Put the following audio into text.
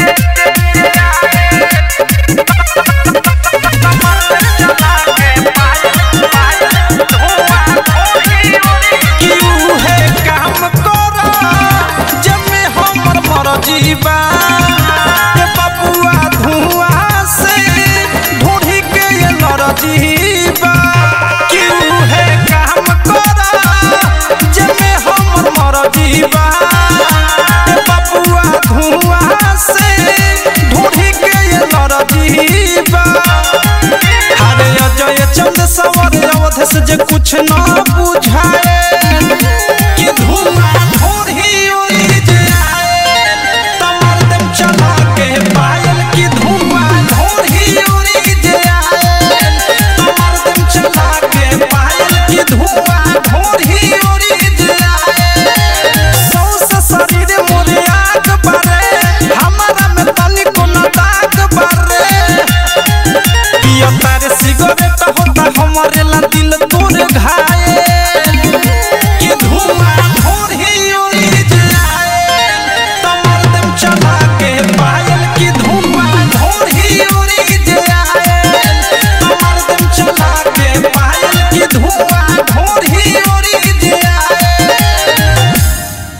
जीवा बबुआ धुआं से ढूंढी के ये लड़जीबा क्यों है काम करा जमे हमर मर जीवा बबुआ धुआं से ढूंढी के ये लड़जीबा हरे अजय चंद सवर अवध से जे कुछ न बुझाए कि धुआं ढूंढी उड़ी चला के पायल की धुआं ढूंढी उड़ी जाए तुम्हार दम चला के पायल की धुआं ढूंढी उड़ी जाए सौसे शरीर मोरे आग बारे हमारा में तनिको न दाग बारे पिया तारे सिगरेट होता हम